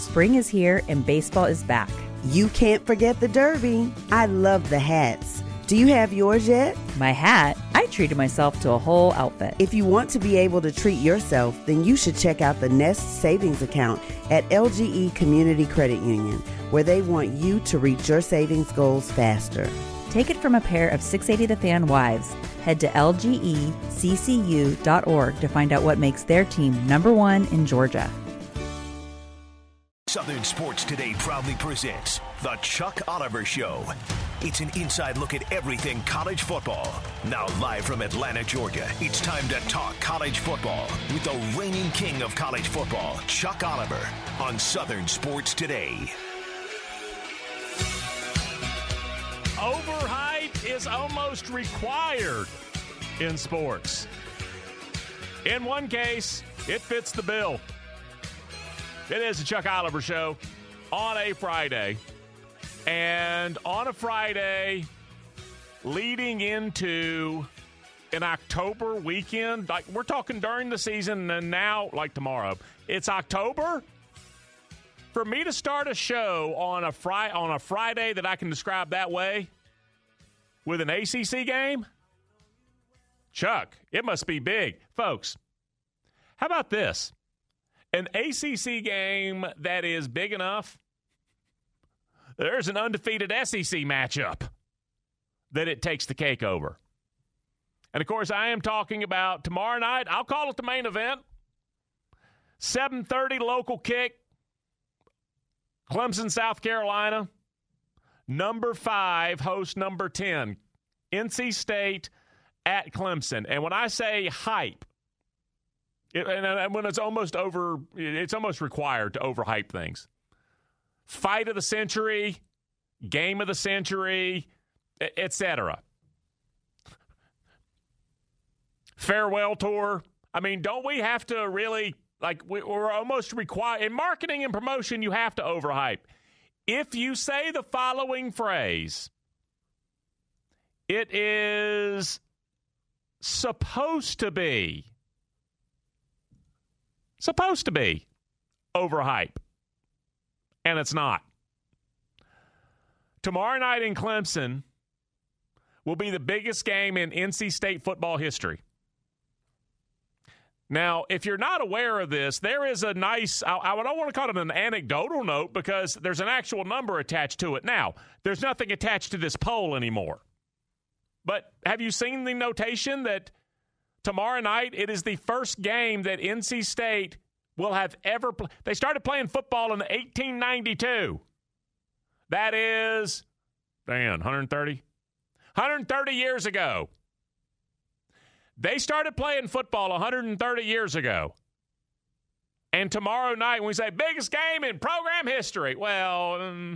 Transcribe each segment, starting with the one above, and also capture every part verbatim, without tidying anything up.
Spring is here and baseball is back. You can't forget the Derby. I love the hats. Do you have yours yet? My hat? I treated myself to a whole outfit. If you want to be able to treat yourself, then you should check out the Nest Savings Account at L G E Community Credit Union, where they want you to reach your savings goals faster. Take it from a pair of six eighty The Fan wives. Head to L G E C C U dot org to find out what makes their team number one in Georgia. Southern Sports Today proudly presents The Chuck Oliver Show. It's an inside look at everything college football. Now live from Atlanta, Georgia, it's time to talk college football with the reigning king of college football, Chuck Oliver, on Southern Sports Today. Overhype is almost required in sports. In one case, it fits the bill. It is the Chuck Oliver Show on a Friday. And on a Friday, leading into an October weekend, like we're talking during the season and now, like tomorrow, it's October. For me to start a show on a fri- on a Friday that I can describe that way with an A C C game, Chuck, it must be big. Folks, how about this? An A C C game that is big enough, there's an undefeated S E C matchup that it takes the cake over. And, of course, I am talking about tomorrow night. I'll call it the main event. seven thirty local kick. Clemson, South Carolina. Number five, host number ten. N C State at Clemson. And when I say hype, it, and when it's almost over, it's almost required to overhype things. Fight of the century, game of the century, et cetera. Farewell tour. I mean, don't we have to really, like, we're almost required. In marketing and promotion, you have to overhype. If you say the following phrase, it is supposed to be, supposed to be overhype. And it's not. Tomorrow night in Clemson will be the biggest game in N C State football history. Now, if you're not aware of this, there is a nice, I, I don't want to call it an anecdotal note because there's an actual number attached to it. Now, there's nothing attached to this poll anymore. But have you seen the notation that tomorrow night it is the first game that N C State will have ever played? They started playing football in eighteen ninety-two. That is, Dan, one hundred thirty? one hundred thirty years ago. They started playing football one hundred thirty years ago. And tomorrow night, when we say biggest game in program history, well, um,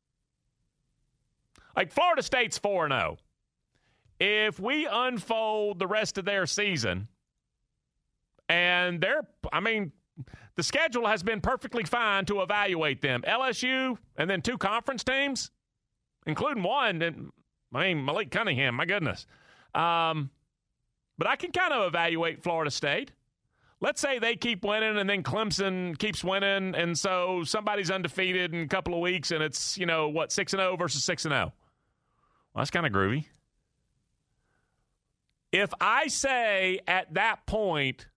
like Florida State's four and oh. If we unfold the rest of their season, and they're, I mean, the schedule has been perfectly fine to evaluate them. L S U and then two conference teams, including one, and, I mean, Malik Cunningham, my goodness. Um, but I can kind of evaluate Florida State. Let's say they keep winning and then Clemson keeps winning, and so somebody's undefeated in a couple of weeks, and it's, you know, what, six and oh versus six and oh. Well, that's kind of groovy. If I say at that point,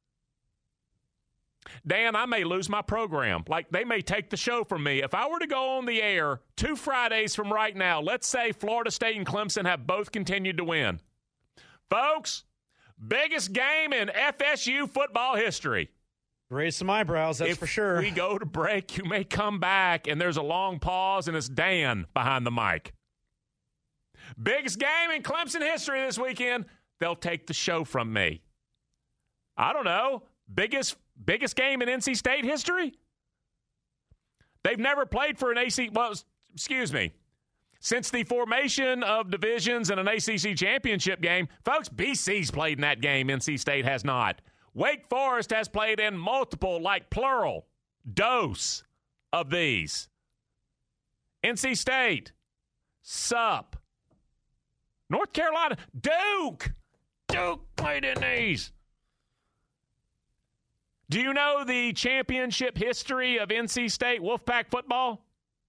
Dan, I may lose my program. Like, they may take the show from me. If I were to go on the air two Fridays from right now, let's say Florida State and Clemson have both continued to win. Folks, biggest game in F S U football history. Raise some eyebrows, that's if for sure. If we go to break, you may come back, and there's a long pause, and it's Dan behind the mic. Biggest game in Clemson history this weekend. They'll take the show from me. I don't know. Biggest biggest game in N C State history? They've never played for an A C C, well, excuse me. Since the formation of divisions and an A C C championship game, folks, B C's played in that game. N C State has not. Wake Forest has played in multiple, like plural, dose of these. N C State, sup. North Carolina, Duke. Duke played in these. Do you know the championship history of N C State Wolfpack football?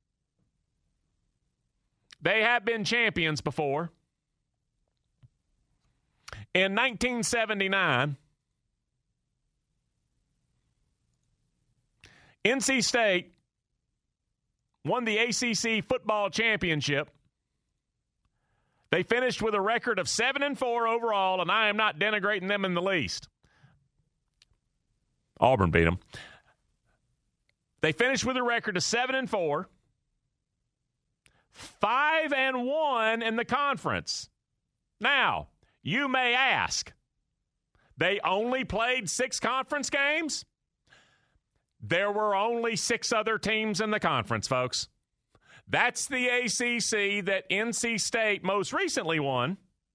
They have been champions before. In nineteen seventy-nine, N C State won the A C C football championship. They finished with a record of seven and four overall, and I am not denigrating them in the least. Auburn beat them. They finished with a record of seven and four, five and one in the conference. Now, you may ask, they only played six conference games? There were only six other teams in the conference, folks. That's the A C C that N C State most recently won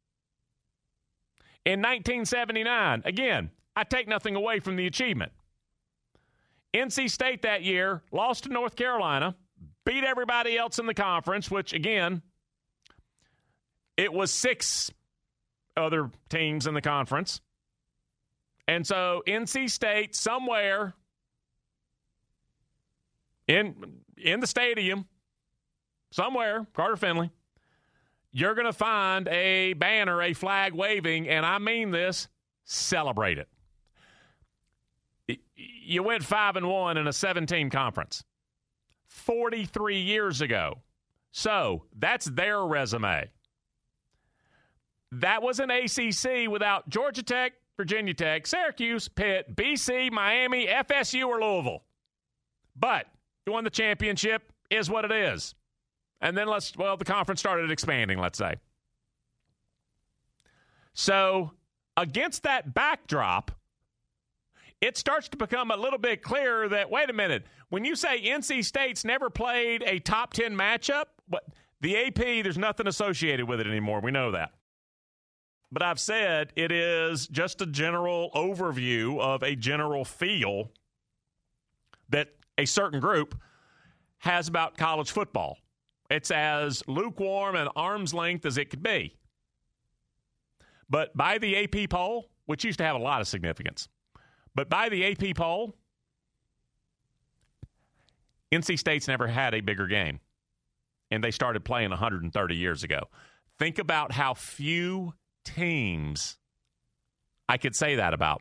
in nineteen seventy-nine. Again, I take nothing away from the achievement. N C State that year lost to North Carolina, beat everybody else in the conference, which, again, it was six other teams in the conference. And so N C State, somewhere in, in the stadium, somewhere, Carter Finley, you're going to find a banner, a flag waving, and I mean this, celebrate it. You went five and one in a seven-team conference forty-three years ago. So that's their resume. That was an A C C without Georgia Tech, Virginia Tech, Syracuse, Pitt, B C, Miami, F S U, or Louisville. But you won the championship, is what it is. And then let's, well, the conference started expanding, let's say. So against that backdrop, it starts to become a little bit clearer that, wait a minute, when you say N C State's never played a top ten matchup, but the A P, there's nothing associated with it anymore. We know that. But I've said it is just a general overview of a general feel that a certain group has about college football. It's as lukewarm and arm's length as it could be. But by the A P poll, which used to have a lot of significance, but by the A P poll, N C State's never had a bigger game, and they started playing one hundred thirty years ago. Think about how few teams I could say that about.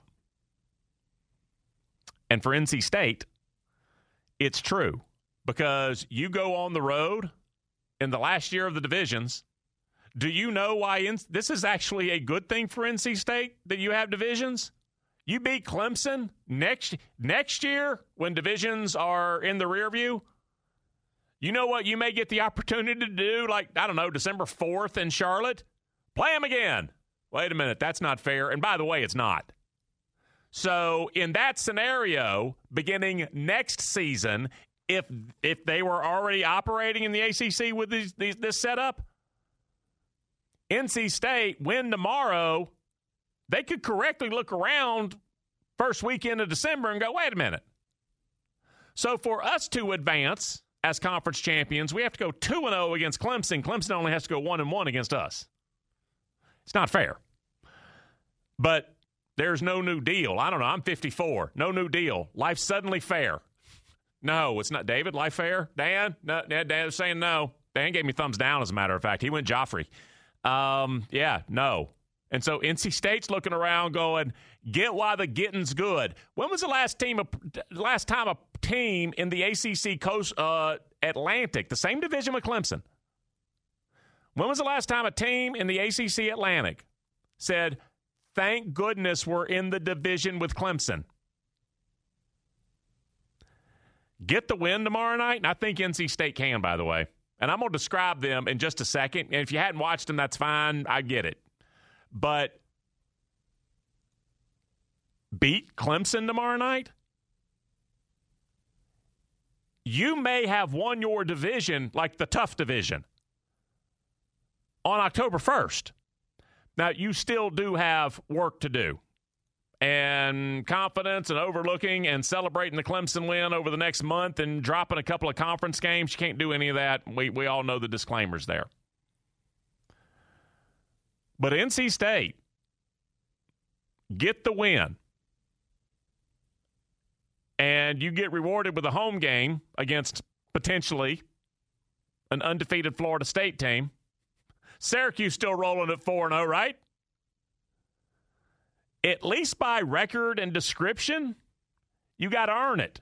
And for N C State, it's true, because you go on the road in the last year of the divisions. Do you know why in, this is actually a good thing for N C State that you have divisions? You beat Clemson next next year when divisions are in the rear view. You know what you may get the opportunity to do, like, I don't know, December fourth in Charlotte? Play them again. Wait a minute, that's not fair. And by the way, it's not. So in that scenario, beginning next season, if if they were already operating in the A C C with these, these, this setup, N C State win tomorrow, they could correctly look around first weekend of December and go, wait a minute. So for us to advance as conference champions, we have to go two and oh against Clemson. Clemson only has to go one and one against us. It's not fair. But there's no new deal. I don't know. I'm fifty-four. No new deal. Life's suddenly fair. No, it's not. David, life fair? Dan? No, Dan's saying no. Dan gave me thumbs down, as a matter of fact. He went Joffrey. Um, yeah, no. And so N C State's looking around going, get why the getting's good. When was the last team, last time a team in the A C C Coast uh, Atlantic, the same division with Clemson, when was the last time a team in the A C C Atlantic said, thank goodness we're in the division with Clemson? Get the win tomorrow night, and I think N C State can, by the way. And I'm going to describe them in just a second. And if you hadn't watched them, that's fine. I get it. But beat Clemson tomorrow night, you may have won your division, like the tough division, on October first. Now, you still do have work to do. And confidence and overlooking and celebrating the Clemson win over the next month and dropping a couple of conference games, you can't do any of that. We we all know the disclaimers there. But N C State, get the win. and you get rewarded with a home game against potentially an undefeated Florida State team. Syracuse still rolling at four and oh, right? At least by record and description, you got to earn it.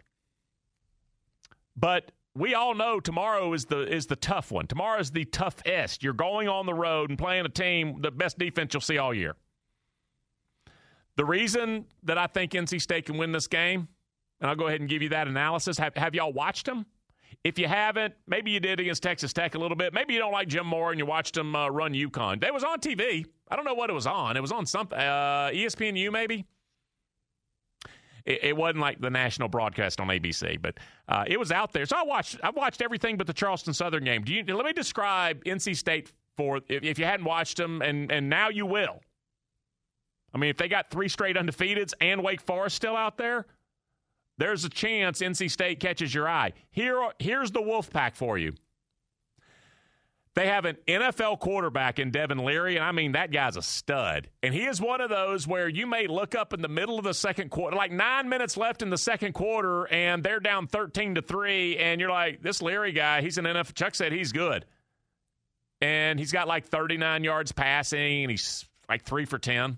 But we all know tomorrow is the is the tough one. Tomorrow is the toughest. You're going on the road and playing a team, the best defense you'll see all year. The reason that I think N C State can win this game, and I'll go ahead and give you that analysis, have, have y'all watched them? If you haven't, maybe you did against Texas Tech a little bit. Maybe you don't like Jim Moore and you watched him uh, run UConn. They was on T V. I don't know what it was on. It was on something, uh, E S P N U maybe? It, it wasn't like the national broadcast on A B C, but uh, it was out there. So I watched I watched everything but the Charleston Southern game. Do you, let me describe N C State for if, if you hadn't watched them, and, and now you will. I mean, if they got three straight undefeateds and Wake Forest still out there, there's a chance N C State catches your eye. Here, here's the Wolfpack for you. They have an N F L quarterback in Devin Leary, and I mean, that guy's a stud. And he is one of those where you may look up in the middle of the second quarter, like nine minutes left in the second quarter, and they're down thirteen to three, and you're like, this Leary guy, he's an N F L. Chuck said he's good. And he's got like thirty-nine yards passing, and he's like three for ten.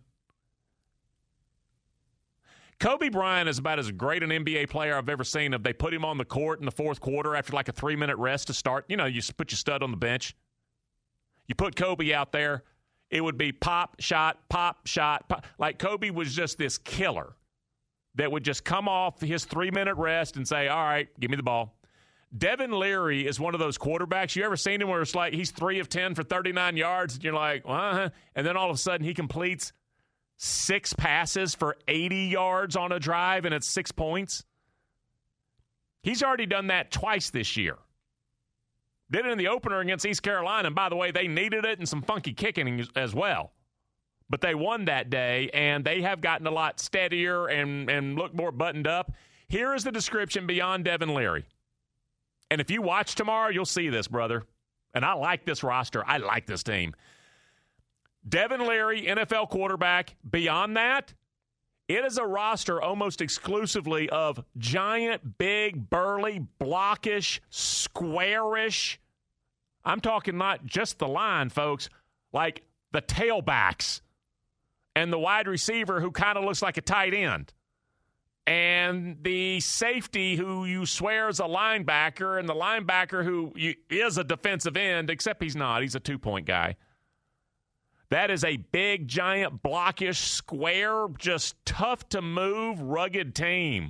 Kobe Bryant is about as great an N B A player I've ever seen. If they put him on the court in the fourth quarter after like a three-minute rest to start, you know, you put your stud on the bench. You put Kobe out there, it would be pop, shot, pop, shot. Pop. Like Kobe was just this killer that would just come off his three-minute rest and say, all right, give me the ball. Devin Leary is one of those quarterbacks. You ever seen him where it's like he's three of ten for thirty-nine yards, and you're like, uh-huh. And then all of a sudden he completes six passes for eighty yards on a drive, and it's six points. He's already done that twice this year. Did it in the opener against East Carolina, and by the way, they needed it and some funky kicking as well. But they won that day, and they have gotten a lot steadier and, and look more buttoned up. Here is the description beyond Devin Leary. And if you watch tomorrow, you'll see this, brother. And I like this roster. I like this team. Devin Leary, N F L quarterback. Beyond that, it is a roster almost exclusively of giant, big, burly, blockish, squarish. I'm talking not just the line, folks, like the tailbacks and the wide receiver who kind of looks like a tight end and the safety who you swear is a linebacker and the linebacker who you, is a defensive end, except he's not. He's a two-point guy. That is a big, giant, blockish, square, just tough-to-move, rugged team.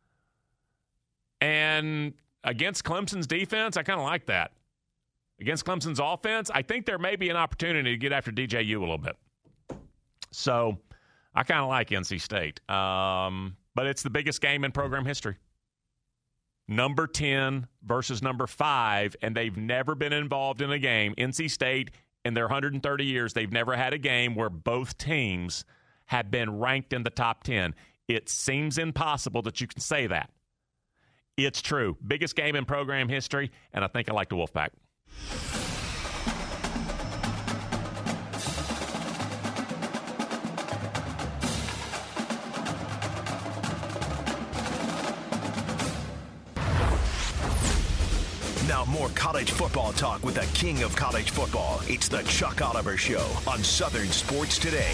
And against Clemson's defense, I kind of like that. Against Clemson's offense, I think there may be an opportunity to get after D J U a little bit. So I kind of like N C State. Um, but it's the biggest game in program history. Number ten versus number five, and they've never been involved in a game. N C State, in their one hundred thirty years, they've never had a game where both teams have been ranked in the top ten. It seems impossible that you can say that. It's true. Biggest game in program history, and I think I like the Wolfpack. Now more college football talk with the king of college football. It's the Chuck Oliver Show on Southern Sports Today.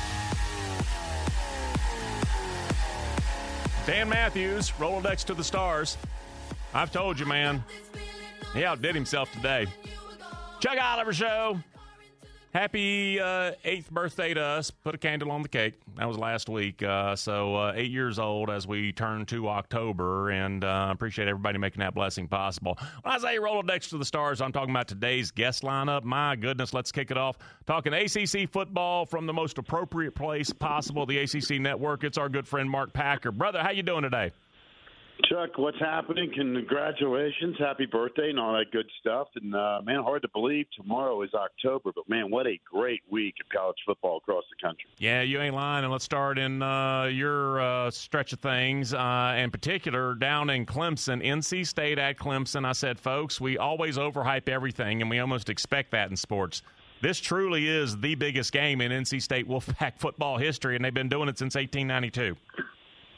Dan Matthews, Rolodex to the stars. I've told you, man. He outdid himself today. Chuck Oliver Show. Happy uh, eighth birthday to us. Put a candle on the cake. That was last week. Uh, so uh, eight years old as we turn to October, and I uh, appreciate everybody making that blessing possible. When I say Rolodex to the stars, I'm talking about today's guest lineup. My goodness, let's kick it off. Talking A C C football from the most appropriate place possible, the A C C Network. It's our good friend Mark Packer. Brother, how you doing today? Chuck, what's happening? Congratulations. Happy birthday and all that good stuff. And, uh, man, hard to believe tomorrow is October. But, man, what a great week of college football across the country. Yeah, you ain't lying. And let's start in uh, your uh, stretch of things, uh, in particular down in Clemson, N C State at Clemson. I said, folks, we always overhype everything, and we almost expect that in sports. This truly is the biggest game in N C State Wolfpack football history, and they've been doing it since eighteen ninety-two.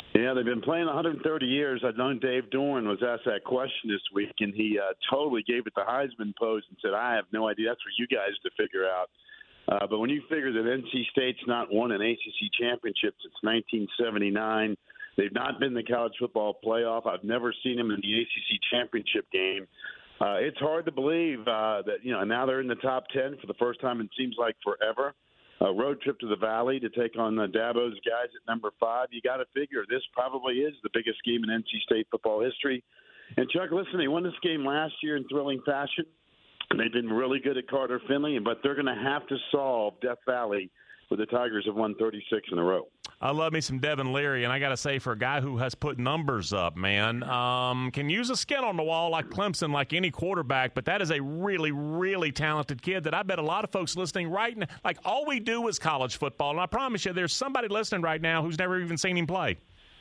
Yeah, they've been playing one hundred thirty years. I've known Dave Dorn was asked that question this week, and he uh, totally gave it the Heisman pose and said, I have no idea. That's for you guys to figure out. Uh, but when you figure that N C State's not won an A C C championship since nineteen seventy-nine, they've not been in the college football playoff. I've never seen them in the A C C championship game. Uh, it's hard to believe uh, that, you know, now they're in the top ten for the first time it seems like forever. A road trip to the Valley to take on uh, Dabo's guys at number five. You got to figure this probably is the biggest game in N C State football history. And, Chuck, listen, they won this game last year in thrilling fashion. They've been really good at Carter Finley, but they're going to have to solve Death Valley with the Tigers have won thirty-six in a row. I love me some Devin Leary, and I got to say, for a guy who has put numbers up, man, um, can use a skin on the wall like Clemson, like any quarterback, but that is a really, really talented kid that I bet a lot of folks listening right now, like all we do is college football, and I promise you there's somebody listening right now who's never even seen him play.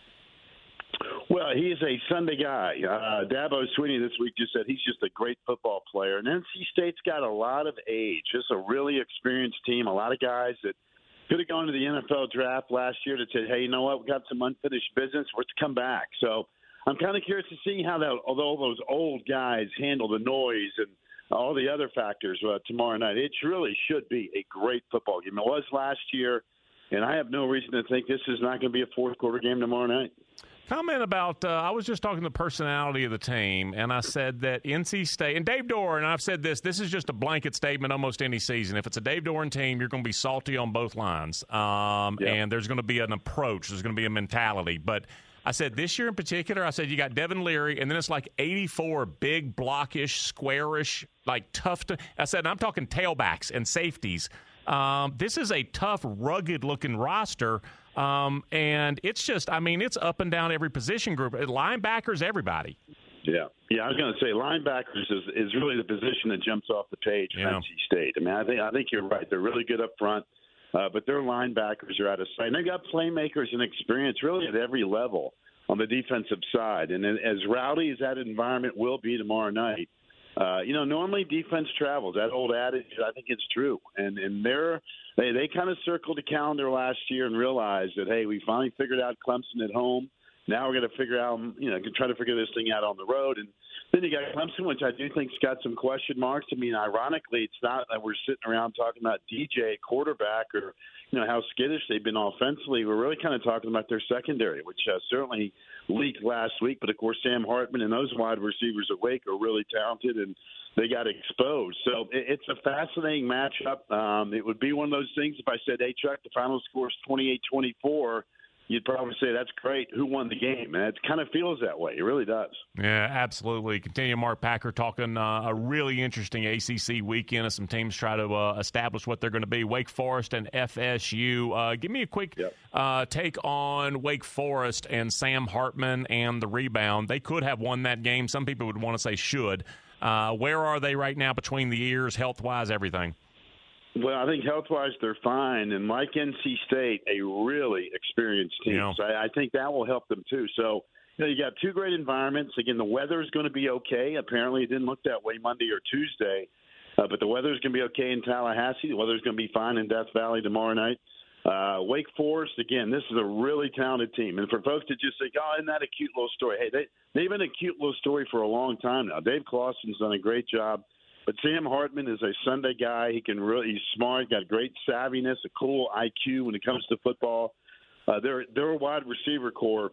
Well, he is a Sunday guy. Uh, Dabo Swinney this week just said he's just a great football player. And N C State's got a lot of age, just a really experienced team, a lot of guys that could have gone to the N F L draft last year that said, hey, you know what, we've got some unfinished business. Let's come back. So I'm kind of curious to see how that, although those old guys handle the noise and all the other factors uh, tomorrow night. It really should be a great football game. It was last year, and I have no reason to think this is not going to be a fourth-quarter game tomorrow night. Comment about, uh, I was just talking the personality of the team, and I said that N C State, and Dave Doran, I've said this, this is just a blanket statement almost any season. If it's a Dave Doran team, you're going to be salty on both lines, um, yeah. and there's going to be an approach, there's going to be a mentality. But I said this year in particular, I said you got Devin Leary, and then it's like eighty-four big, blockish, squarish, like tough to – I said, and I'm talking tailbacks and safeties. Um, this is a tough, rugged-looking roster. Um, and it's just, I mean, it's up and down every position group. Linebackers, everybody. Yeah. Yeah, I was going to say linebackers is, is really the position that jumps off the page for yeah. N C State. I mean, I think I think you're right. They're really good up front, uh, but their linebackers are out of sight. And they've got playmakers and experience really at every level on the defensive side. And as rowdy as that environment will be tomorrow night, Uh, you know, normally defense travels. That old adage, I think it's true. And and they're, they they kind of circled the calendar last year and realized that, hey, we finally figured out Clemson at home. Now we're going to figure out, you know, try to figure this thing out on the road. And then you got Clemson, which I do think's got some question marks. I mean, ironically, it's not that we're sitting around talking about D J quarterback or, you know, how skittish they've been offensively. We're really kind of talking about their secondary, which uh, certainly leaked last week. But, of course, Sam Hartman and those wide receivers at Wake are really talented, and they got exposed. So it, it's a fascinating matchup. Um, it would be one of those things if I said, hey, Chuck, the final score is twenty-eight twenty-four. You'd probably say that's great. Who won the game? And it kind of feels that way. It really does. Yeah, absolutely. Continue, Mark Packer, talking uh, a really interesting A C C weekend as some teams try to uh, establish what they're going to be. Wake Forest and F S U. Uh, give me a quick yep. uh, take on Wake Forest and Sam Hartman and the rebound. They could have won that game. Some people would want to say should. Uh, where are they right now between the ears, health-wise, everything? Well, I think health-wise they're fine, and like N C State, a really experienced team. Yeah. So I, I think that will help them too. So, you know, you got two great environments. Again, the weather is going to be okay. Apparently, it didn't look that way Monday or Tuesday, uh, but the weather is going to be okay in Tallahassee. The weather is going to be fine in Death Valley tomorrow night. Uh, Wake Forest, again, this is a really talented team. And for folks to just say, oh, isn't that a cute little story? Hey, they, they've been a cute little story for a long time now. Dave Clawson's done a great job. But Sam Hartman is a Sunday guy. He can really, he's smart, got great savviness, a cool I Q when it comes to football. Uh, they're they're a wide receiver core,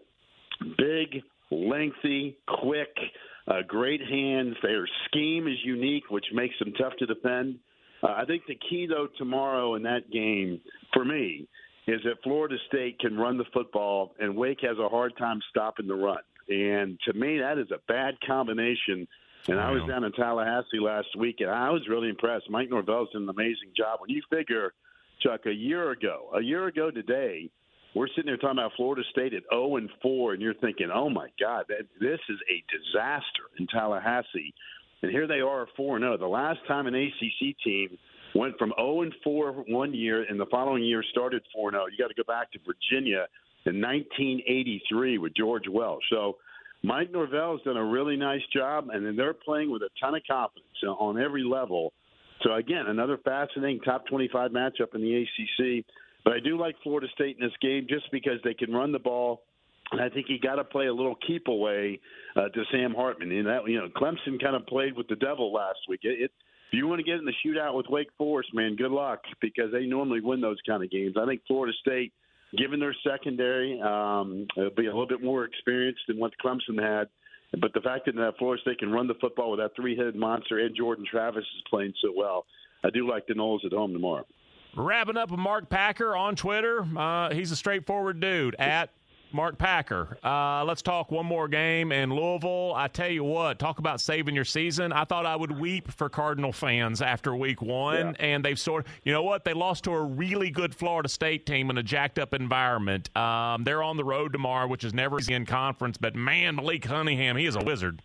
big, lengthy, quick, uh, great hands. Their scheme is unique, which makes them tough to defend. Uh, I think the key though tomorrow in that game for me is that Florida State can run the football and Wake has a hard time stopping the run. And to me, that is a bad combination. And I was down in Tallahassee last week, and I was really impressed. Mike Norvell's done an amazing job. When you figure, Chuck, a year ago, a year ago today, we're sitting there talking about Florida State at oh and four, and you're thinking, oh, my God, that, this is a disaster in Tallahassee. And here they are four and oh. The last time an A C C team went from oh and four one year and the following year started four and oh, you got to go back to Virginia in nineteen eighty-three with George Welsh. So, Mike Norvell's done a really nice job, and then they're playing with a ton of confidence on every level. So, again, another fascinating top twenty-five matchup in the A C C. But I do like Florida State in this game just because they can run the ball. And I think you got to play a little keep away uh, to Sam Hartman. And that, you know, Clemson kind of played with the devil last week. It, it, if you want to get in the shootout with Wake Forest, man, good luck, because they normally win those kind of games. I think Florida State, given their secondary, um, it'll be a little bit more experienced than what Clemson had. But the fact that Florida State can run the football with that three-headed monster and Jordan Travis is playing so well, I do like the Noles at home tomorrow. Wrapping up with Mark Packer on Twitter. Uh, he's a straightforward dude, at Mark Packer. Uh, let's talk one more game in Louisville. I tell you what, talk about saving your season. I thought I would weep for Cardinal fans after week one, yeah. and they've sort of, you know what, they lost to a really good Florida State team in a jacked-up environment. Um, they're on the road tomorrow, which is never easy in conference, but, man, Malik Cunningham, he is a wizard.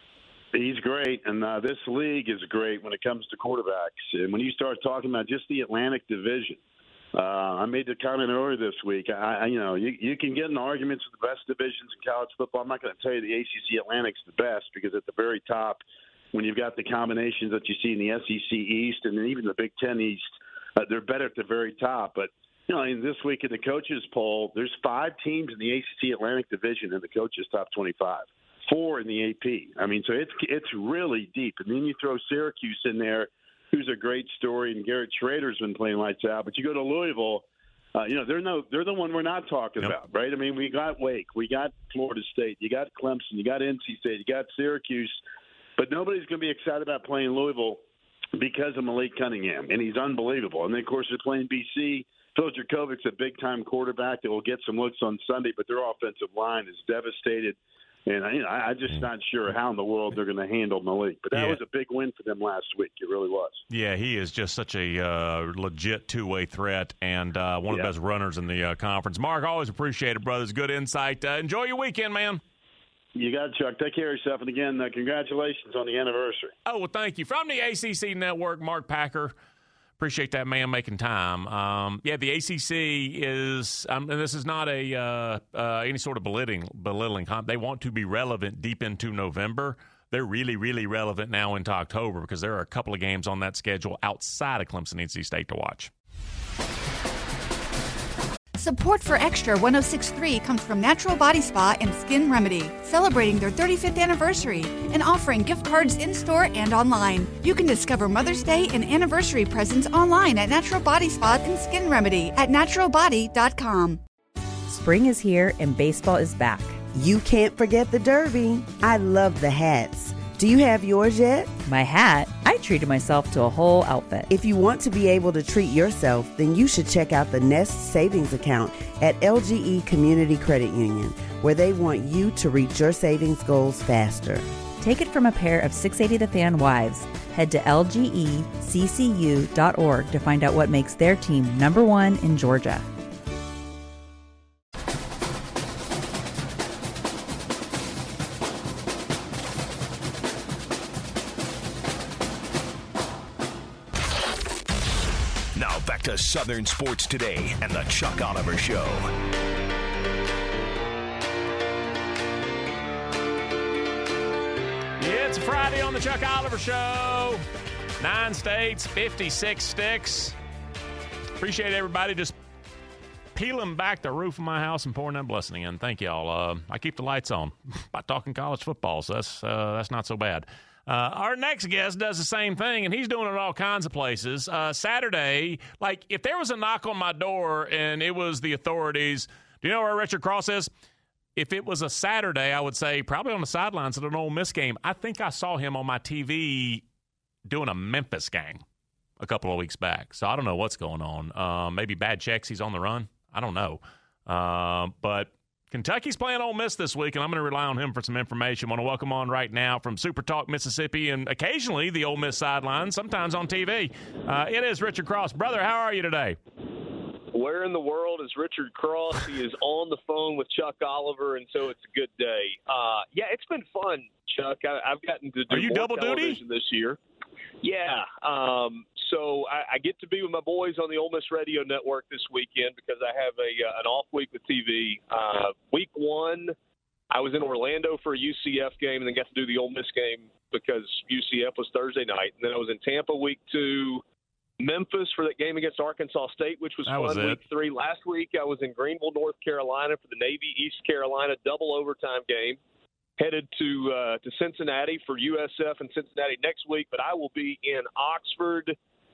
He's great, and uh, this league is great when it comes to quarterbacks. And when you start talking about just the Atlantic Division, Uh, I made the comment earlier this week. I, I you know, you, you can get in arguments with the best divisions in college football. I'm not going to tell you the A C C Atlantic's the best, because at the very top, when you've got the combinations that you see in the S E C East and then even the Big Ten East, uh, they're better at the very top. But you know, in this week in the coaches poll, there's five teams in the A C C Atlantic Division in the coaches top twenty-five, four in the A P. I mean, so it's it's really deep. And then you throw Syracuse in there, who's a great story, and Garrett Schrader's been playing lights out. But you go to Louisville, uh, you know, they're no, they're the one we're not talking yep. about, right? I mean, we got Wake, we got Florida State, you got Clemson, you got N C State, you got Syracuse, but nobody's going to be excited about playing Louisville because of Malik Cunningham, and he's unbelievable. And then, of course, they're playing B C. Phil Jurkovic's a big-time quarterback that will get some looks on Sunday, but their offensive line is devastated. And you know, I, I'm just not sure how in the world they're going to handle Malik. But that yeah. was a big win for them last week. It really was. Yeah, he is just such a uh, legit two-way threat and uh, one of yeah. the best runners in the uh, conference. Mark, always appreciate it, brothers. Good insight. Uh, enjoy your weekend, man. You got it, Chuck. Take care of yourself. And, again, uh, congratulations on the anniversary. Oh, well, thank you. From the A C C Network, Mark Packer. Appreciate that man making time. Um, yeah, the A C C is, um, and this is not a uh, uh, any sort of belittling, belittling comp. They want to be relevant deep into November. They're really, really relevant now into October, because there are a couple of games on that schedule outside of Clemson and N C State to watch. Support for Extra one oh six point three comes from Natural Body Spa and Skin Remedy, celebrating their thirty-fifth anniversary and offering gift cards in-store and online. You can discover Mother's Day and anniversary presents online at Natural Body Spa and Skin Remedy at natural body dot com. Spring is here and baseball is back. You can't forget the Derby. I love the hats. Do you have yours yet? My hat? I treated myself to a whole outfit. If you want to be able to treat yourself, then you should check out the Nest Savings Account at L G E Community Credit Union, where they want you to reach your savings goals faster. Take it from a pair of six eighty The Fan wives. Head to L G E C C U dot org to find out what makes their team number one in Georgia. To Southern Sports Today and the Chuck Oliver Show. Yeah, it's a Friday on the Chuck Oliver Show. Nine states, fifty-six sticks. Appreciate everybody just peeling back the roof of my house and pouring that blessing in. Thank y'all. Uh, I keep the lights on by talking college football, so that's uh, that's not so bad. Uh, our next guest does the same thing, and he's doing it all kinds of places. Uh, Saturday, like, if there was a knock on my door and it was the authorities, do you know where Richard Cross is? If it was a Saturday, I would say probably on the sidelines at an Ole Miss game. I think I saw him on my T V doing a Memphis game a couple of weeks back. So I don't know what's going on. Uh, maybe bad checks, he's on the run. I don't know. Uh, but Kentucky's playing Ole Miss this week, and I'm going to rely on him for some information. I want to welcome on right now from Super Talk, Mississippi, and occasionally the Ole Miss sideline, sometimes on T V. Uh, it is Richard Cross. Brother, how are you today? Where in the world is Richard Cross? He is on the phone with Chuck Oliver, and so it's a good day. Uh, yeah, it's been fun, Chuck. I, I've gotten to do are you more double television duty? this year. Yeah. Um, so I, I get to be with my boys on the Ole Miss Radio Network this weekend because I have a uh, an off week with T V. Uh, week one, I was in Orlando for a U C F game and then got to do the Ole Miss game because U C F was Thursday night. And then I was in Tampa week two, Memphis for that game against Arkansas State, which was that fun was week it. three. Last week I was in Greenville, North Carolina for the Navy East Carolina double overtime game. Headed to uh, to Cincinnati for U S F and Cincinnati next week, but I will be in Oxford.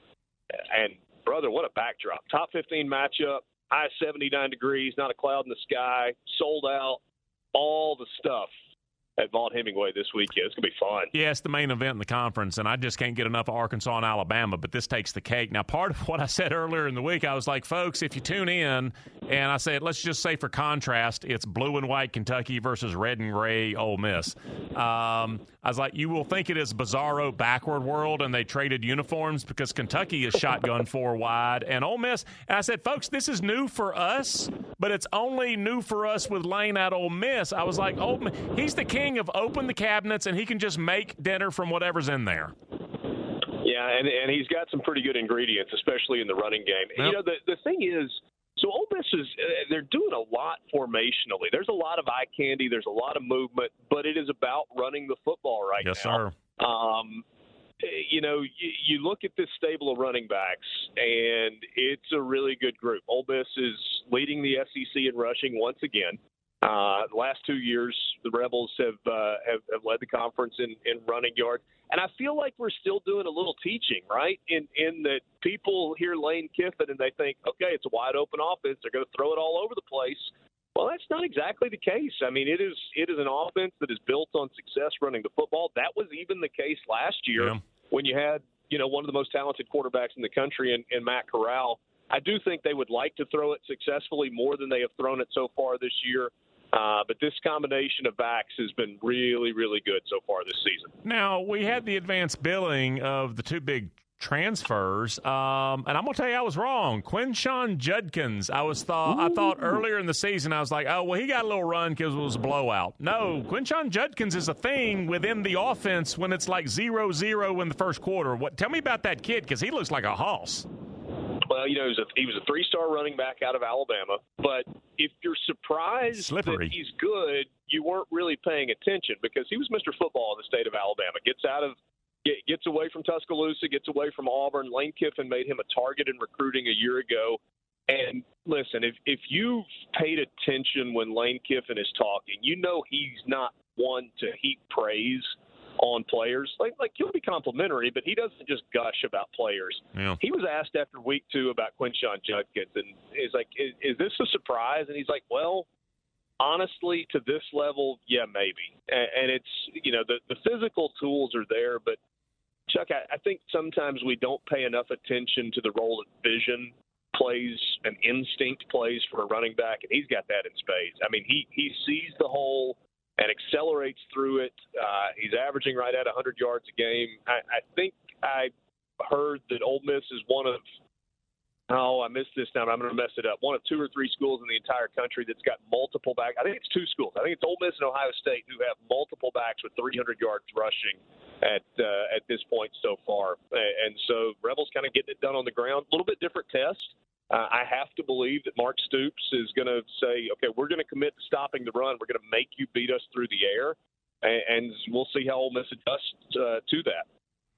And, brother, what a backdrop. Top fifteen matchup, high seventy-nine degrees, not a cloud in the sky, sold out, all the stuff at Vaught Hemingway this weekend. It's going to be fun. Yeah, it's the main event in the conference, and I just can't get enough of Arkansas and Alabama, but this takes the cake. Now, part of what I said earlier in the week, I was like, folks, if you tune in, and I said, let's just say for contrast, it's blue and white Kentucky versus red and gray Ole Miss. Um, I was like, you will think it is bizarro backward world, and they traded uniforms because Kentucky is shotgun four wide, and Ole Miss. And I said, folks, this is new for us, but it's only new for us with Lane at Ole Miss. I was like, Ole Miss, he's the king of open the cabinets, and he can just make dinner from whatever's in there. Yeah, and and he's got some pretty good ingredients, especially in the running game. Yep. You know, the the thing is, so Ole Miss is they're doing a lot formationally. There's a lot of eye candy. There's a lot of movement, but it is about running the football right yes, now. Yes, sir. Um, you know, you, you look at this stable of running backs, and it's a really good group. Ole Miss is leading the S E C in rushing once again. Uh, the last two years, the Rebels have, uh, have have led the conference in, in running yards. And I feel like we're still doing a little teaching, right, in, in that people hear Lane Kiffin and they think, okay, it's a wide-open offense. They're going to throw it all over the place. Well, that's not exactly the case. I mean, it is it is an offense that is built on success running the football. That was even the case last year yeah. when you had, you know, one of the most talented quarterbacks in the country in, in Matt Corral. I do think they would like to throw it successfully more than they have thrown it so far this year. Uh, but this combination of backs has been really, really good so far this season. Now, we had the advanced billing of the two big transfers, um, and I'm going to tell you I was wrong. Quinshon Judkins, I was thought I thought earlier in the season, I was like, oh, well, he got a little run because it was a blowout. No, Quinshon Judkins is a thing within the offense when it's like zero zero in the first quarter. What? Tell me about that kid, because he looks like a hoss. Well, you know, he was, a, he was a three-star running back out of Alabama. But if you're surprised Slippery. that he's good, you weren't really paying attention because he was Mister Football in the state of Alabama. Gets out of get, gets away from Tuscaloosa, gets away from Auburn. Lane Kiffin made him a target in recruiting a year ago. And listen, if if you've paid attention when Lane Kiffin is talking, you know he's not one to heap praise on players. Like, like he'll be complimentary, but he doesn't just gush about players. Yeah. He was asked after week two about Quinshon Judkins, and he's like, is, is this a surprise? And he's like, well, honestly, to this level, yeah, maybe. And, and it's, you know, the, the physical tools are there, but Chuck, I, I think sometimes we don't pay enough attention to the role that vision plays and instinct plays for a running back, and he's got that in spades. I mean, he, he sees the hole and accelerates through it. Uh, he's averaging right at one hundred yards a game. I, I think I heard that Ole Miss is one of, oh, I missed this now, but I'm going to mess it up, one of two or three schools in the entire country that's got multiple backs. I think it's two schools. I think it's Ole Miss and Ohio State who have multiple backs with three hundred yards rushing at uh, at this point so far. And so Rebels kind of getting it done on the ground. A little bit different test. Uh, I have to believe that Mark Stoops is going to say, okay, we're going to commit to stopping the run. We're going to make you beat us through the air, and, and we'll see how Ole Miss adjusts uh, to that.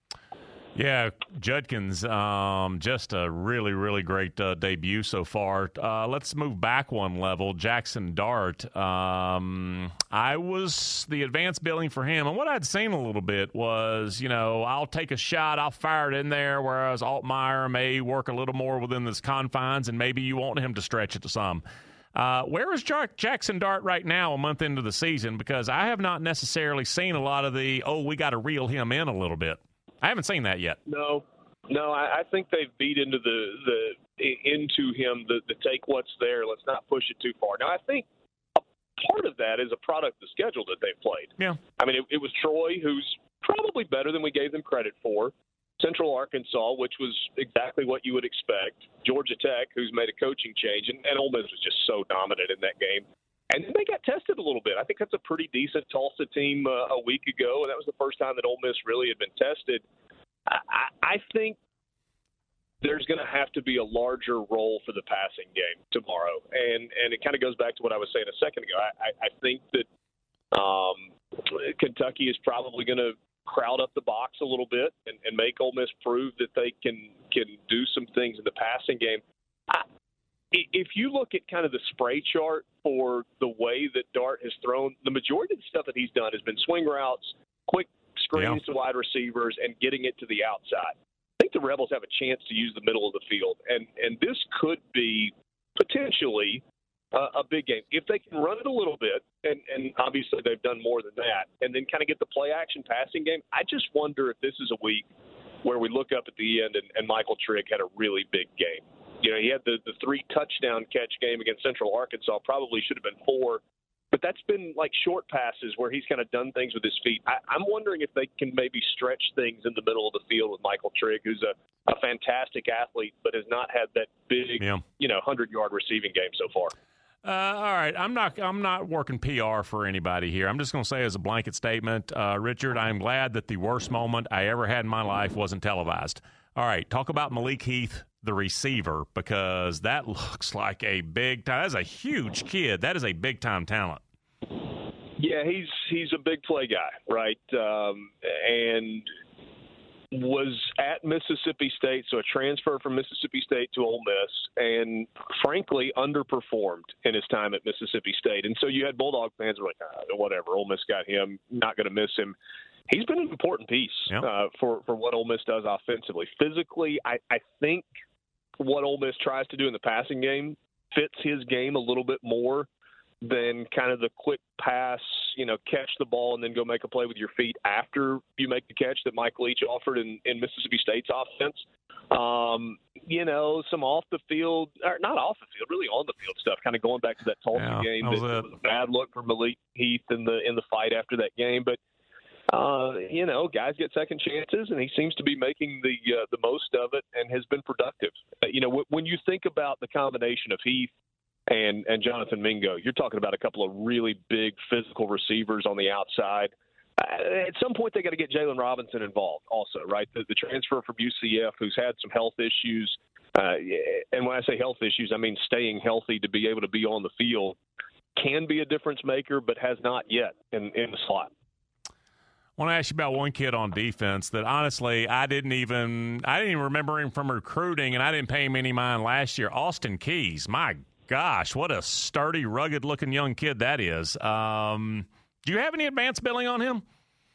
Yeah, Judkins, um, just a really, really great uh, debut so far. Uh, let's move back one level. Jackson Dart. Um, I was the advanced billing for him, and what I'd seen a little bit was, you know, I'll take a shot, I'll fire it in there, whereas Altmaier may work a little more within this confines, and maybe you want him to stretch it to some. Uh, where is Jack- Jackson Dart right now, a month into the season? Because I have not necessarily seen a lot of the, oh, we got to reel him in a little bit. I haven't seen that yet. No, no, I, I think they've beat into the, the into him the, the take what's there. Let's not push it too far. Now, I think a part of that is a product of the schedule that they've played. Yeah. I mean, it, it was Troy, who's probably better than we gave them credit for. Central Arkansas, which was exactly what you would expect. Georgia Tech, who's made a coaching change, and, and Ole Miss was just so dominant in that game. And then they got tested a little bit. I think that's a pretty decent Tulsa team uh, a week ago, and that was the first time that Ole Miss really had been tested. I, I, I think there's going to have to be a larger role for the passing game tomorrow. And and it kind of goes back to what I was saying a second ago. I, I, I think that um, Kentucky is probably going to crowd up the box a little bit and, and make Ole Miss prove that they can can do some things in the passing game. I, if you look at kind of the spray chart for the way that Dart has thrown, the majority of the stuff that he's done has been swing routes, quick screens yeah. to wide receivers, and getting it to the outside. I think the Rebels have a chance to use the middle of the field, and, and this could be potentially uh, a big game. If they can run it a little bit, and, and obviously they've done more than that, and then kind of get the play-action passing game, I just wonder if this is a week where we look up at the end and, and Michael Trigg had a really big game. You know, he had the, the three touchdown catch game against Central Arkansas, probably should have been four. But that's been like short passes where he's kind of done things with his feet. I, I'm wondering if they can maybe stretch things in the middle of the field with Michael Trigg, who's a, a fantastic athlete but has not had that big, yeah. you know, hundred-yard receiving game so far. Uh, all right, I'm not. I'm not working P R for anybody here. I'm just going to say as a blanket statement, uh, Richard, I'm glad that the worst moment I ever had in my life wasn't televised. All right, talk about Malik Heath, the receiver, because that looks like a big time. That's a huge kid. That is a big time talent. Yeah, he's he's a big play guy, right? Um, and was at Mississippi State, so a transfer from Mississippi State to Ole Miss, and frankly underperformed in his time at Mississippi State. And so you had Bulldog fans who were like, ah, whatever, Ole Miss got him, not going to miss him. He's been an important piece yep. uh, for, for what Ole Miss does offensively. Physically, I, I think what Ole Miss tries to do in the passing game fits his game a little bit more than kind of the quick pass, you know, catch the ball and then go make a play with your feet after you make the catch that Mike Leach offered in, in Mississippi State's offense. Um, you know, some off the field, or not off the field, really on the field stuff, kind of going back to that Tulsa yeah, game. That was, that, a... it was a bad look for Malik Heath in the in the fight after that game. But, uh, you know, guys get second chances, and he seems to be making the uh, the most of it and has been productive. Uh, you know, w- when you think about the combination of Heath and and Jonathan Mingo, you're talking about a couple of really big physical receivers on the outside. Uh, at some point, they got to get Jalen Robinson involved also, right? The, the transfer from U C F, who's had some health issues. Uh, and when I say health issues, I mean staying healthy to be able to be on the field, can be a difference maker, but has not yet in, in the slot. I want to ask you about one kid on defense that honestly I didn't even I didn't even remember him from recruiting, and I didn't pay him any mind last year. Austin Keys, my gosh, what a sturdy, rugged-looking young kid that is. Um, do you have any advance billing on him?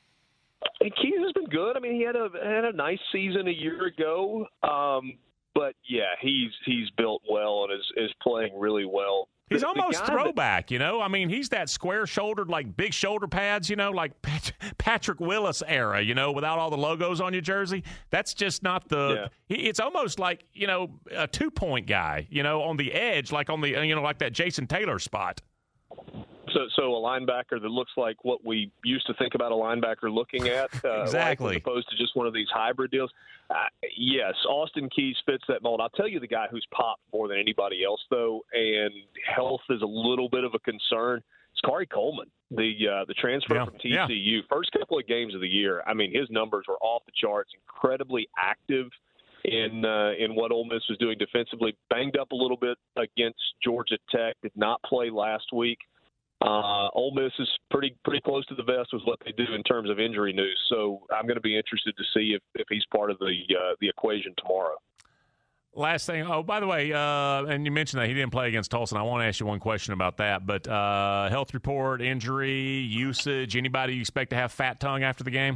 Keys has been good. I mean, he had a had a nice season a year ago, um, but yeah, he's he's built well and is is playing really well. He's the, almost the throwback, you know. I mean, he's that square-shouldered, like big shoulder pads, you know, like Pat- Patrick Willis era, you know, without all the logos on your jersey. That's just not the. Yeah. He, it's almost like, you know, a two-point guy, you know, on the edge, like on the, you know, like that Jason Taylor spot. So, so a linebacker that looks like what we used to think about a linebacker looking at, uh, exactly, like, as opposed to just one of these hybrid deals. Uh, yes, Austin Keys fits that mold. I'll tell you the guy who's popped more than anybody else, though, and health is a little bit of a concern. It's Kari Coleman, the uh, the transfer yeah. from T C U. Yeah. First couple of games of the year, I mean, his numbers were off the charts, incredibly active in uh, in what Ole Miss was doing defensively. Banged up a little bit against Georgia Tech, did not play last week. Uh, Ole Miss is pretty pretty close to the vest with what they do in terms of injury news. So I'm going to be interested to see if, if he's part of the uh, the equation tomorrow. Last thing. Oh, by the way, uh, and you mentioned that he didn't play against Tulsa. And I want to ask you one question about that. But uh, health report, injury, usage, anybody you expect to have fat tongue after the game?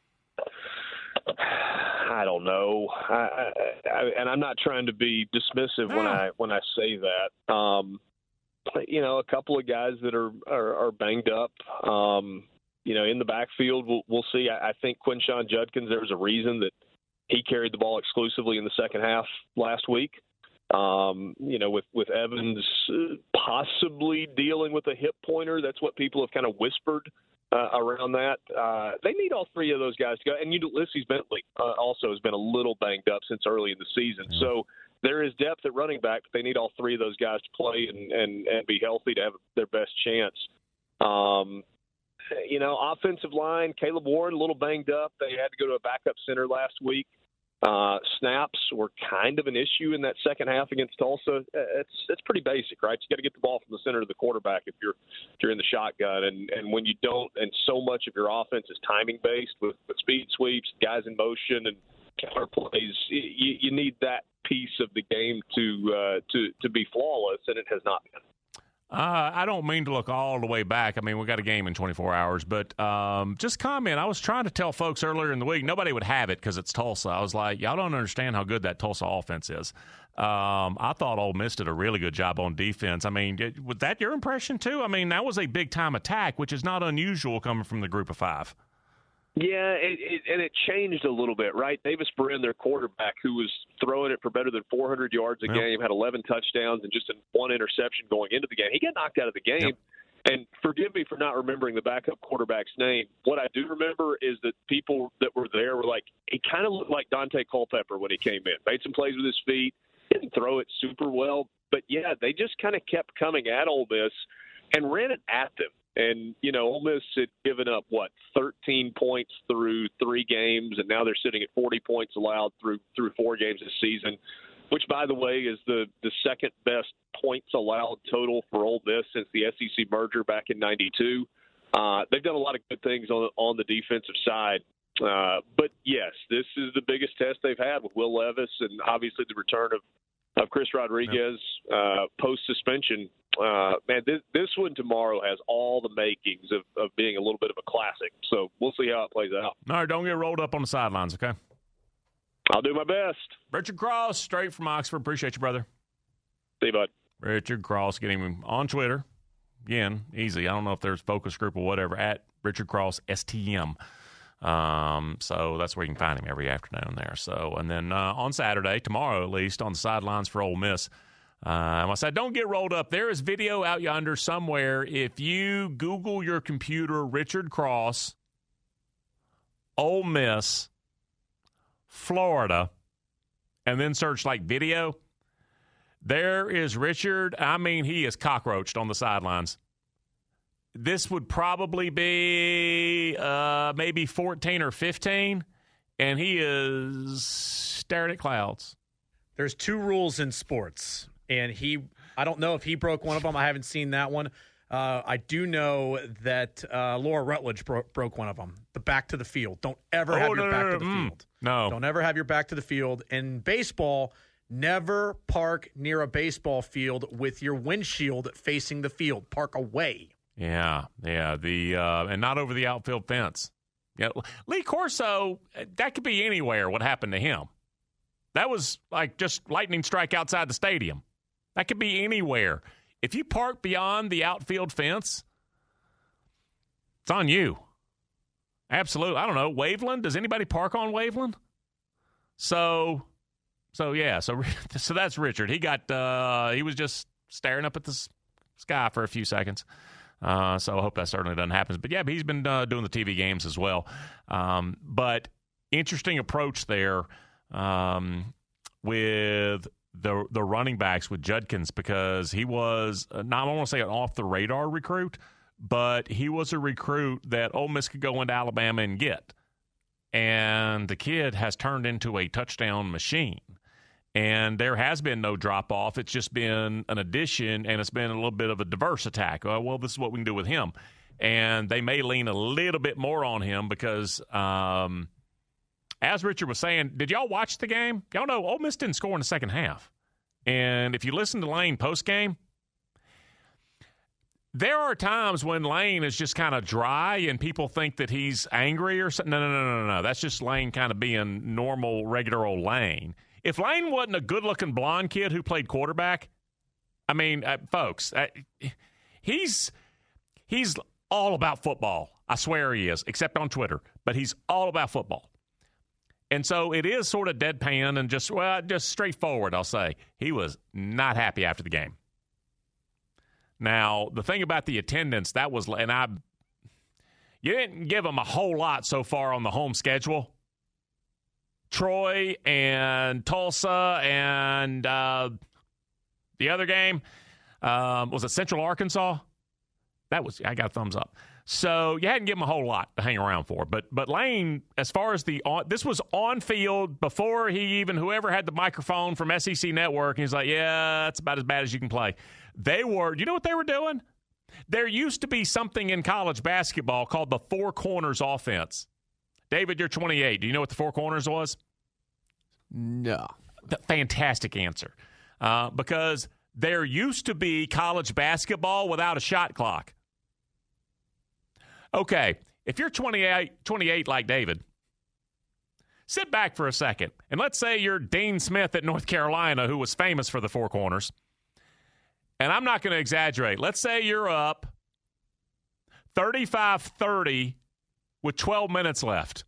I don't know. I, I, I, and I'm not trying to be dismissive no. when I when I say that. Um, You know, a couple of guys that are are, are banged up. Um, you know, in the backfield, we'll, we'll see. I, I think Quinshon Judkins, there was a reason that he carried the ball exclusively in the second half last week. Um, you know, with, with Evans possibly dealing with a hip pointer. That's what people have kind of whispered uh, around that. Uh, they need all three of those guys to go. And you know, Ulysses Bentley uh, also has been a little banged up since early in the season. Mm-hmm. So there is depth at running back, but they need all three of those guys to play and, and, and be healthy to have their best chance. Um, you know, offensive line, Caleb Warren, a little banged up. They had to go to a backup center last week. Uh, snaps were kind of an issue in that second half against Tulsa. It's it's pretty basic, right? You got to get the ball from the center to the quarterback if you're if you're in the shotgun, and and when you don't, and so much of your offense is timing based with, with speed sweeps, guys in motion, and counter plays. You, you need that piece of the game to uh, to to be flawless, and it has not been. Uh, I don't mean to look all the way back. I mean, we got a game in twenty-four hours, but um, just comment. I was trying to tell folks earlier in the week, nobody would have it because it's Tulsa. I was like, y'all don't understand how good that Tulsa offense is. Um, I thought Ole Miss did a really good job on defense. I mean, did, was that your impression too? I mean, that was a big-time attack, which is not unusual coming from the group of five. Yeah, it, it, and it changed a little bit, right? Davis Brin, their quarterback, who was throwing it for better than four hundred yards a yep. game, had eleven touchdowns and just one interception going into the game. He got knocked out of the game. Yep. And forgive me for not remembering the backup quarterback's name. What I do remember is that people that were there were like, he kind of looked like Dante Culpepper when he came in. Made some plays with his feet, didn't throw it super well. But, yeah, they just kind of kept coming at Ole Miss and ran it at them. And, you know, Ole Miss had given up, what, thirteen points through three games, and now they're sitting at forty points allowed through through four games this season, which, by the way, is the, the second-best points allowed total for Ole Miss since the S E C merger back in ninety-two. Uh, they've done a lot of good things on, on the defensive side. Uh, but, yes, this is the biggest test they've had with Will Levis and obviously the return of, of Chris Rodriguez uh, post-suspension. Uh, man, this, this one tomorrow has all the makings of, of being a little bit of a classic. So we'll see how it plays out. All right, don't get rolled up on the sidelines, okay? I'll do my best. Richard Cross, straight from Oxford. Appreciate you, brother. See you, bud. Richard Cross, getting him on Twitter. Again, easy. I don't know if there's focus group or whatever, at Richard Cross S T M. Um, so that's where you can find him every afternoon there. So, and then uh, on Saturday, tomorrow at least, on the sidelines for Ole Miss, Um, I said, don't get rolled up. There is video out yonder somewhere. If you Google your computer, Richard Cross, Ole Miss, Florida, and then search like video, there is Richard. I mean, he is cockroached on the sidelines. This would probably be uh, maybe fourteen or fifteen, and he is staring at clouds. There's two rules in sports. And he, I don't know if he broke one of them. I haven't seen that one. Uh, I do know that uh, Laura Rutledge bro- broke one of them. The back to the field. Don't ever oh, have no, your back no, to the mm, field. No. Don't ever have your back to the field. In baseball, never park near a baseball field with your windshield facing the field. Park away. Yeah, yeah. The uh, and not over the outfield fence. Yeah, Lee Corso, that could be anywhere. What happened to him? That was like just lightning strike outside the stadium. That could be anywhere. If you park beyond the outfield fence, it's on you. Absolutely. I don't know. Waveland? Does anybody park on Waveland? So, so yeah. So, so that's Richard. He got. Uh, he was just staring up at the sky for a few seconds. Uh, so I hope that certainly doesn't happen. But yeah, but he's been uh, doing the T V games as well. Um, but interesting approach there um, with. the the running backs with Judkins, because he was uh, not I don't want to say an off the radar recruit, but he was a recruit that Ole Miss could go into Alabama and get. And the kid has turned into a touchdown machine. And there has been no drop off. It's just been an addition, and it's been a little bit of a diverse attack. Uh, well, this is what we can do with him. And they may lean a little bit more on him because um as Richard was saying, did y'all watch the game? Y'all know Ole Miss didn't score in the second half. And if you listen to Lane postgame, there are times when Lane is just kind of dry and people think that he's angry or something. No, no, no, no, no. That's just Lane kind of being normal, regular old Lane. If Lane wasn't a good-looking blonde kid who played quarterback, I mean, uh, folks, uh, he's he's all about football. I swear he is, except on Twitter. But he's all about football. And so it is sort of deadpan and just, well, just straightforward, I'll say. He was not happy after the game. Now, the thing about the attendance, that was, and I, you didn't give them a whole lot so far on the home schedule. Troy and Tulsa and uh, the other game, um, was it Central Arkansas? That was, I got a thumbs up. So you hadn't given him a whole lot to hang around for. But but Lane, as far as the on, this was on field before he even whoever had the microphone from S E C Network, and he's like, yeah, that's about as bad as you can play. They were, you know what they were doing? There used to be something in college basketball called the four corners offense. David, you're twenty-eight. Do you know what the four corners was? No. Fantastic answer. Uh, because there used to be college basketball without a shot clock. Okay, if you're twenty-eight, twenty-eight like David, sit back for a second. And let's say you're Dean Smith at North Carolina, who was famous for the four corners. And I'm not going to exaggerate. Let's say you're up thirty-five thirty with twelve minutes left.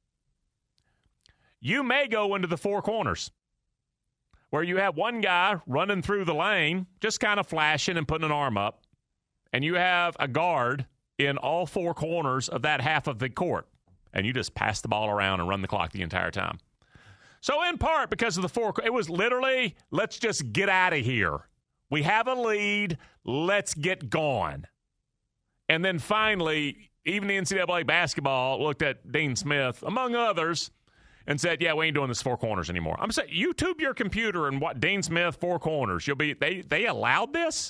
You may go into the four corners where you have one guy running through the lane, just kind of flashing and putting an arm up, and you have a guard in all four corners of that half of the court, and you just pass the ball around and run the clock the entire time. So in part because of the four, it was literally, let's just get out of here. We have a lead. Let's get gone. And then finally, even the N C double A basketball looked at Dean Smith, among others, and said, yeah, we ain't doing this four corners anymore. I'm saying, YouTube your computer and what Dean Smith, four corners. You'll be they they allowed this?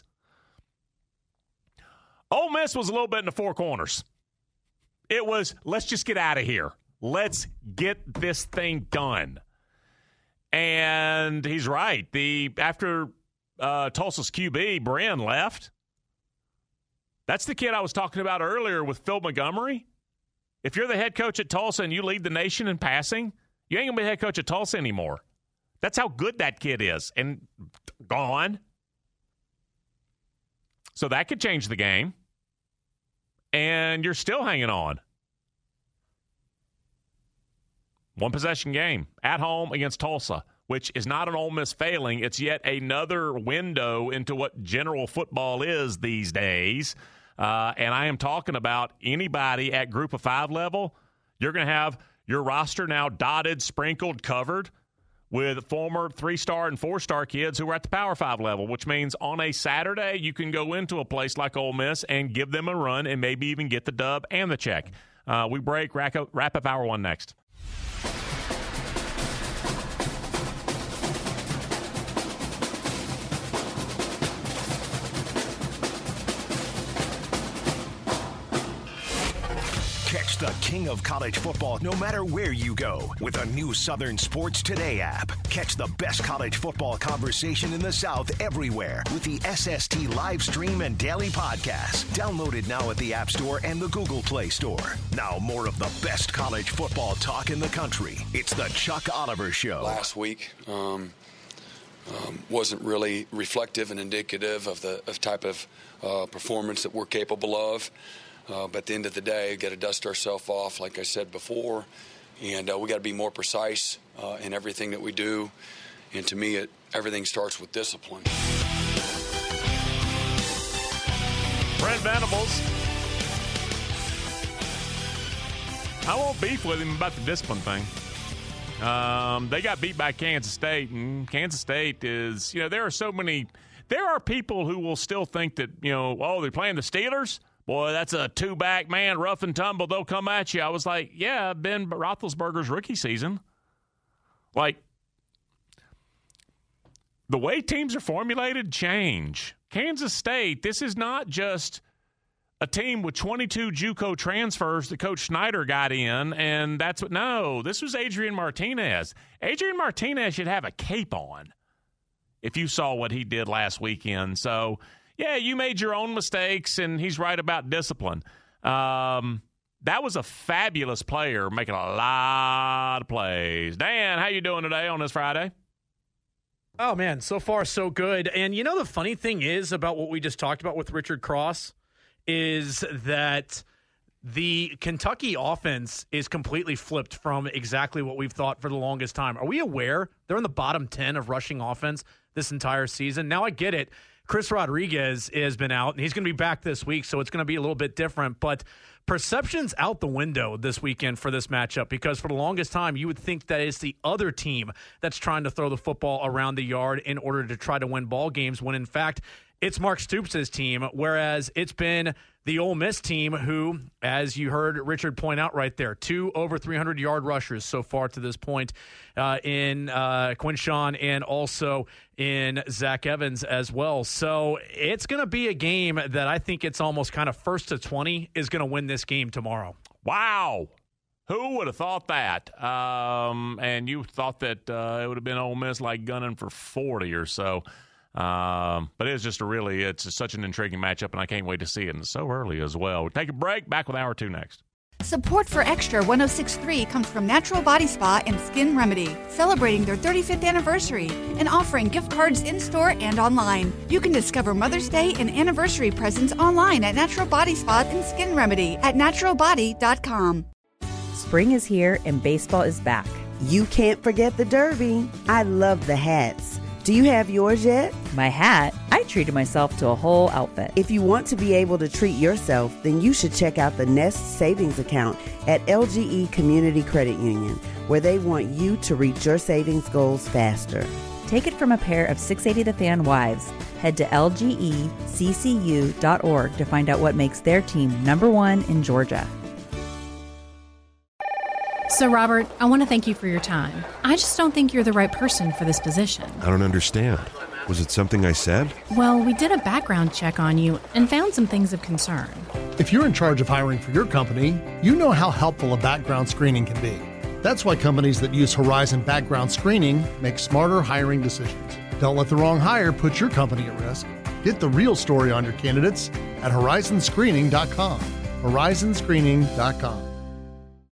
Ole Miss was a little bit in the four corners. It was, let's just get out of here. Let's get this thing done. And he's right. The after uh, Tulsa's Q B, Bren, left, that's the kid I was talking about earlier with Phil Montgomery. If you're the head coach at Tulsa and you lead the nation in passing, you ain't going to be the head coach at Tulsa anymore. That's how good that kid is. And gone. So that could change the game. And you're still hanging on. One possession game at home against Tulsa, which is not an Ole Miss failing. It's yet another window into what general football is these days. Uh, and I am talking about anybody at group of five level. You're going to have your roster now dotted, sprinkled, covered with former three-star and four-star kids who are at the Power Five level, which means on a Saturday you can go into a place like Ole Miss and give them a run and maybe even get the dub and the check. Uh, we break, wrap up, wrap up hour one next. Catch the king of college football no matter where you go with a new Southern Sports Today app. Catch the best college football conversation in the South everywhere with the S S T live stream and daily podcast. Downloaded now at the App Store and the Google Play Store. Now more of the best college football talk in the country. It's the Chuck Oliver Show. Last week um, um, wasn't really reflective and indicative of the of type of uh, performance that we're capable of. Uh, but at the end of the day, got to dust ourselves off, like I said before, and uh, we got to be more precise uh, in everything that we do. And to me, it, everything starts with discipline. Brent Venables. I won't beef with him about the discipline thing. Um, they got beat by Kansas State, and Kansas State is, you know, there are so many, there are people who will still think that, you know, oh, they're playing the Steelers? Boy, that's a two-back, man, rough and tumble. They'll come at you. I was like, yeah, Ben Roethlisberger's rookie season. Like, the way teams are formulated change. Kansas State, this is not just a team with twenty-two JUCO transfers that Coach Snyder got in, and that's what – no, this was Adrian Martinez. Adrian Martinez should have a cape on if you saw what he did last weekend. So – yeah, you made your own mistakes, and he's right about discipline. Um, that was a fabulous player making a lot of plays. Dan, how you doing today on this Friday? Oh, man, so far so good. And you know the funny thing is about what we just talked about with Richard Cross is that the Kentucky offense is completely flipped from exactly what we've thought for the longest time. Are we aware they're in the bottom ten of rushing offense this entire season? Now I get it. Chris Rodriguez has been out, and he's going to be back this week, so it's going to be a little bit different. But perception's out the window this weekend for this matchup, because for the longest time, you would think that it's the other team that's trying to throw the football around the yard in order to try to win ball games, when in fact it's Mark Stoops' team, whereas it's been the Ole Miss team who, as you heard Richard point out right there, two over three hundred yard rushers so far to this point uh, in uh, Quinshawn and also in Zach Evans as well. So it's going to be a game that I think it's almost kind of first to twenty is going to win this game tomorrow. Wow. Who would have thought that? Um, and you thought that uh, it would have been Ole Miss like gunning for forty or so. Um, but it's just a really, it's such an intriguing matchup, and I can't wait to see it. And so early as well. We'll take a break. Back with hour two next. Support for Extra one oh six point three comes from Natural Body Spa and Skin Remedy, celebrating their thirty-fifth anniversary and offering gift cards in-store and online. You can discover Mother's Day and anniversary presents online at Natural Body Spa and Skin Remedy at natural body dot com. Spring is here and baseball is back. You can't forget the Derby. I love the hats. Do you have yours yet? My hat? I treated myself to a whole outfit. If you want to be able to treat yourself, then you should check out the Nest Savings Account at L G E Community Credit Union, where they want you to reach your savings goals faster. Take it from a pair of six eighty The Fan wives. Head to L G E C C U dot org to find out what makes their team number one in Georgia. So, Robert, I want to thank you for your time. I just don't think you're the right person for this position. I don't understand. Was it something I said? Well, we did a background check on you and found some things of concern. If you're in charge of hiring for your company, you know how helpful a background screening can be. That's why companies that use Horizon Background Screening make smarter hiring decisions. Don't let the wrong hire put your company at risk. Get the real story on your candidates at horizon screening dot com. horizon screening dot com.